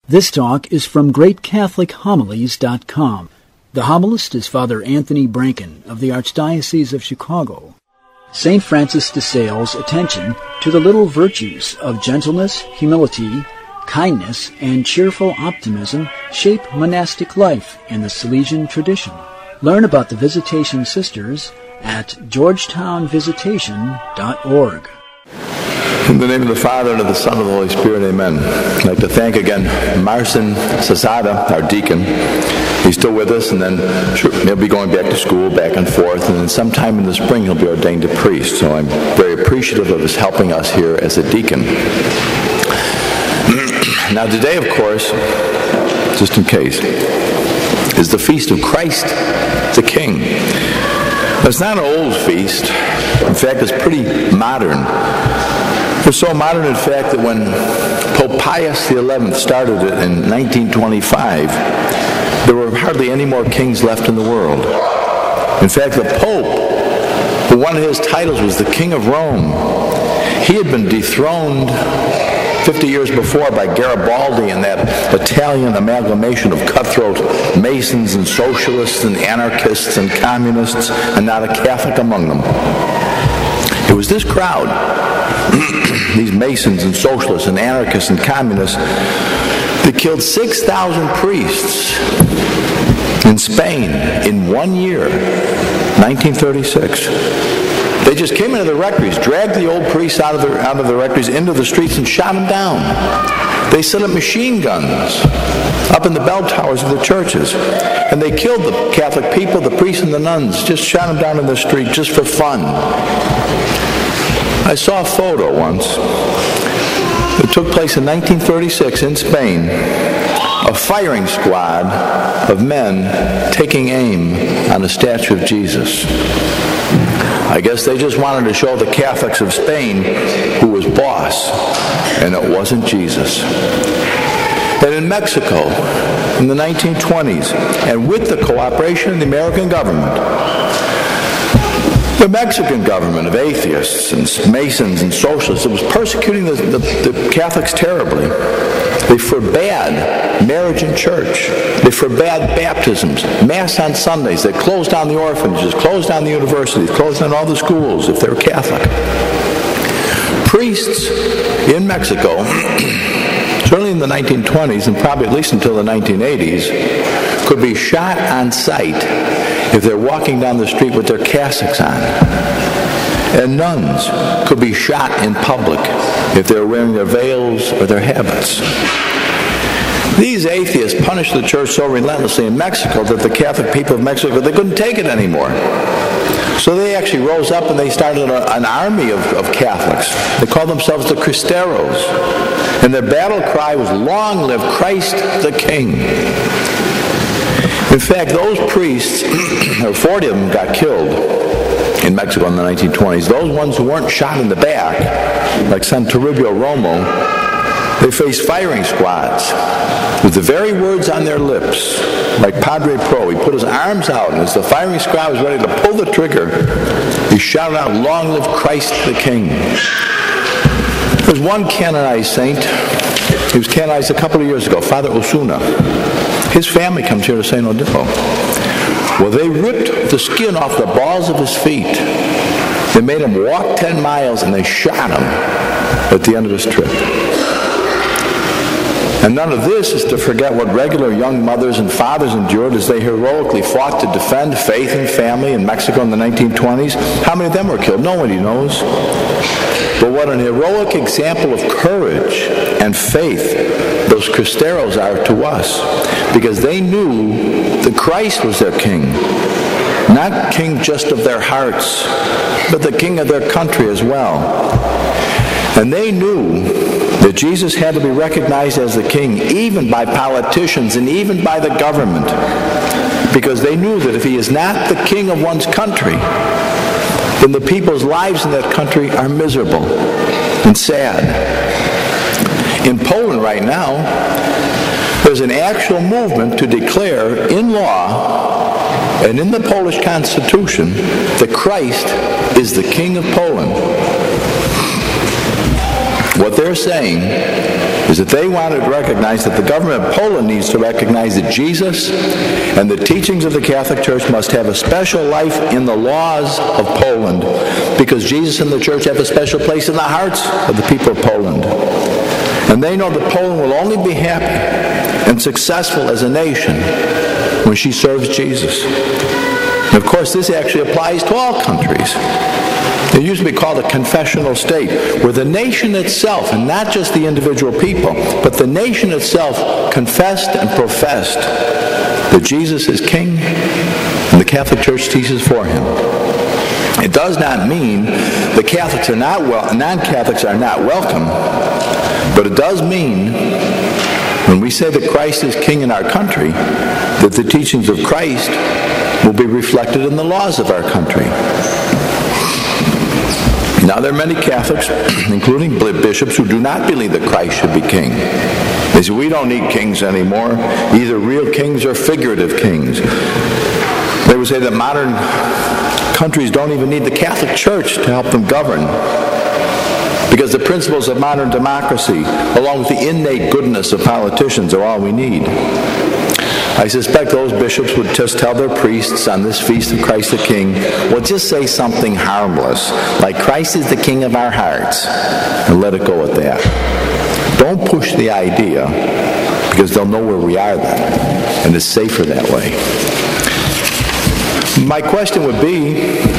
This talk is from GreatCatholicHomilies.com. The homilist is Father Anthony Branken of the Archdiocese of Chicago. St. Francis de Sales' attention to the little virtues of gentleness, humility, kindness, and cheerful optimism shape monastic life in the Salesian tradition. Learn about the Visitation Sisters at georgetownvisitation.org. In the name of the Father, and of the Son, and of the Holy Spirit, amen. I'd like to thank again Marcin Sasada, our deacon. He's still with us, and then he'll be going back to school, back and forth, and then sometime in the spring he'll be ordained a priest. So I'm very appreciative of his helping us here as a deacon. Now today, of course, just in case, is the feast of Christ the King. It's not an old feast. In fact, it's pretty modern. It's so modern, in fact, that when Pope Pius XI started it in 1925, there were hardly any more kings left in the world. In fact, the Pope, one of his titles was the King of Rome. He had been dethroned 50 years before by Garibaldi and that Italian amalgamation of cutthroat Masons and socialists and anarchists and communists, and not a Catholic among them. It was this crowd, these Masons and socialists and anarchists and communists, that killed 6,000 priests in Spain in 1 year, 1936. They just came into the rectories, dragged the old priests out of the rectories into the streets and shot them down. They set up machine guns up in the bell towers of the churches. And they killed the Catholic people, the priests and the nuns, just shot them down in the street just for fun. I saw a photo once. It took place in 1936 in Spain. A firing squad of men taking aim on a statue of Jesus. I guess they just wanted to show the Catholics of Spain who was boss, and it wasn't Jesus. And in Mexico, in the 1920s, and with the cooperation of the American government, the Mexican government of atheists and Masons and socialists, it was persecuting the Catholics terribly. They forbade marriage in church. They forbade baptisms, Mass on Sundays. They closed down the orphanages, closed down the universities, closed down all the schools if they were Catholic. Priests in Mexico, certainly in the 1920s and probably at least until the 1980s, could be shot on sight if they're walking down the street with their cassocks on. And nuns could be shot in public if they're wearing their veils or their habits. These atheists punished the church so relentlessly in Mexico that the Catholic people of Mexico, they couldn't take it anymore. So they actually rose up and they started an army of Catholics. They called themselves the Cristeros. And their battle cry was, "Long live Christ the King." In fact, those priests, 40 of them got killed in Mexico in the 1920s. Those ones who weren't shot in the back, like San Toribio Romo, they faced firing squads with the very words on their lips, like Padre Pro. He put his arms out, and as the firing squad was ready to pull the trigger, he shouted out, "Long live Christ the King." There's one canonized saint. He was canonized a couple of years ago, Father Osuna. His family comes here to St. Odilo. Well, they ripped the skin off the balls of his feet. They made him walk 10 miles, and they shot him at the end of his trip. And none of this is to forget what regular young mothers and fathers endured as they heroically fought to defend faith and family in Mexico in the 1920s. How many of them were killed? Nobody knows. But what an heroic example of courage and faith those Cristeros are to us, because they knew that Christ was their king. Not king just of their hearts, but the king of their country as well. And they knew that Jesus had to be recognized as the king even by politicians and even by the government, because they knew that if he is not the king of one's country, then the people's lives in that country are miserable and sad. In Poland right now, there's an actual movement to declare in law and in the Polish Constitution that Christ is the King of Poland. What they're saying is that they wanted to recognize that the government of Poland needs to recognize that Jesus and the teachings of the Catholic Church must have a special life in the laws of Poland, because Jesus and the Church have a special place in the hearts of the people of Poland. And they know that Poland will only be happy and successful as a nation when she serves Jesus. And of course, this actually applies to all countries. It used to be called a confessional state, where the nation itself, and not just the individual people, but the nation itself confessed and professed that Jesus is King, and the Catholic Church teaches for him. It does not mean the Catholics are not non-Catholics are not welcome, but it does mean, when we say that Christ is King in our country, that the teachings of Christ will be reflected in the laws of our country. Now, there are many Catholics, including bishops, who do not believe that Christ should be king. They say, we don't need kings anymore, either real kings or figurative kings. They would say that modern countries don't even need the Catholic Church to help them govern, because the principles of modern democracy, along with the innate goodness of politicians, are all we need. I suspect those bishops would just tell their priests on this feast of Christ the King, well, just say something harmless, like Christ is the King of our hearts, and let it go at that. Don't push the idea, because they'll know where we are then, and it's safer that way. My question would be,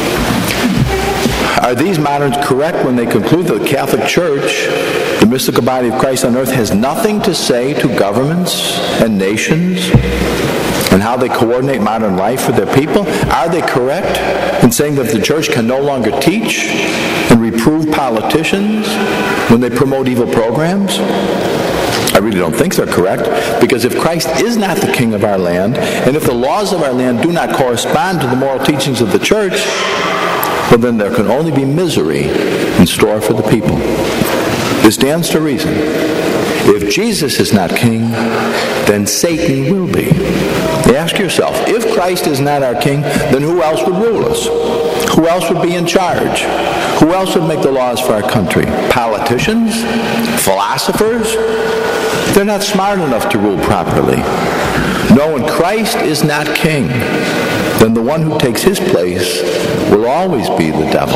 are these moderns correct when they conclude that the Catholic Church, the mystical body of Christ on earth, has nothing to say to governments and nations and how they coordinate modern life for their people? Are they correct in saying that the Church can no longer teach and reprove politicians when they promote evil programs? I really don't think they're correct, because if Christ is not the King of our land, and if the laws of our land do not correspond to the moral teachings of the Church, well, then there can only be misery in store for the people. This stands to reason. If Jesus is not king, then Satan will be. Ask yourself, if Christ is not our king, then who else would rule us? Who else would be in charge? Who else would make the laws for our country? Politicians? Philosophers? They're not smart enough to rule properly. No, when Christ is not king, then the one who takes his place will always be the devil.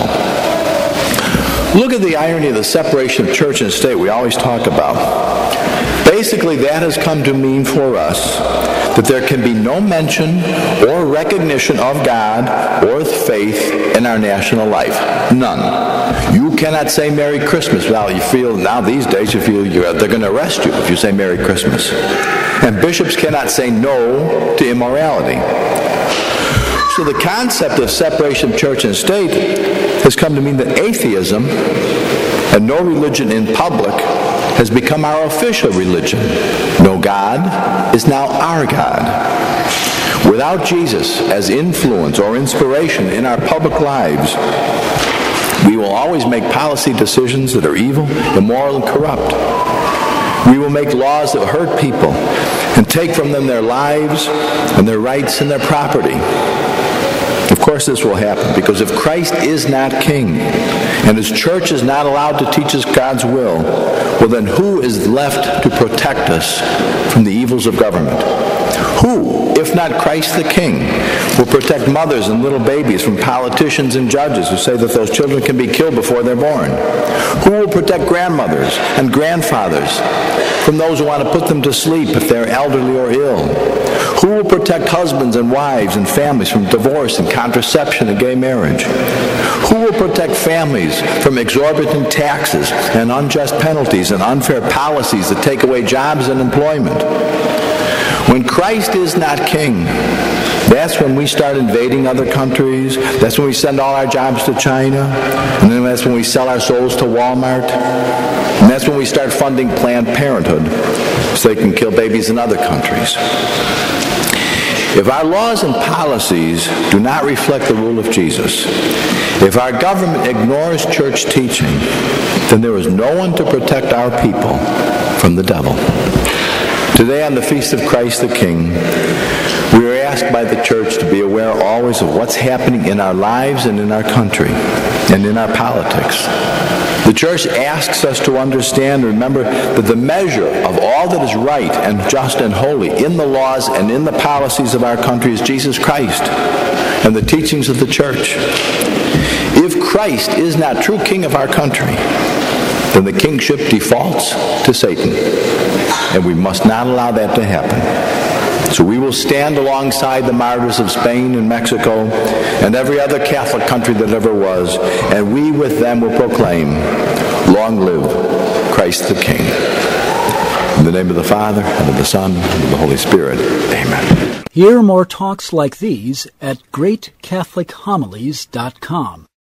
Look at the irony of the separation of church and state we always talk about. Basically, that has come to mean for us that there can be no mention or recognition of God or faith in our national life. None. You cannot say Merry Christmas. Well, you feel now these days they're going to arrest you if you say Merry Christmas. And bishops cannot say no to immorality. So the concept of separation of church and state has come to mean that atheism and no religion in public has become our official religion. No God is now our God. Without Jesus as influence or inspiration in our public lives, we will always make policy decisions that are evil, immoral, and corrupt. We will make laws that hurt people and take from them their lives and their rights and their property. Of course this will happen, because if Christ is not king and his church is not allowed to teach us God's will, well then who is left to protect us from the evils of government? Who, if not Christ the King, will protect mothers and little babies from politicians and judges who say that those children can be killed before they're born? Who will protect grandmothers and grandfathers from those who want to put them to sleep if they're elderly or ill? Who will protect husbands and wives and families from divorce and contraception and gay marriage? Who will protect families from exorbitant taxes and unjust penalties and unfair policies that take away jobs and employment? When Christ is not king, that's when we start invading other countries. That's when we send all our jobs to China. And then that's when we sell our souls to Walmart. And that's when we start funding Planned Parenthood so they can kill babies in other countries. If our laws and policies do not reflect the rule of Jesus, if our government ignores church teaching, then there is no one to protect our people from the devil. Today, on the Feast of Christ the King, we are asked by the Church church to be aware always of what's happening in our lives and in our country and in our politics. The church asks us to understand and remember that the measure of all that is right and just and holy in the laws and in the policies of our country is Jesus Christ and the teachings of the church. If Christ is not true king of our country, then the kingship defaults to Satan, and we must not allow that to happen. So we will stand alongside the martyrs of Spain and Mexico and every other Catholic country that ever was, and we with them will proclaim, "Long live Christ the King." In the name of the Father, and of the Son, and of the Holy Spirit. Amen. Hear more talks like these at greatcatholichomilies.com.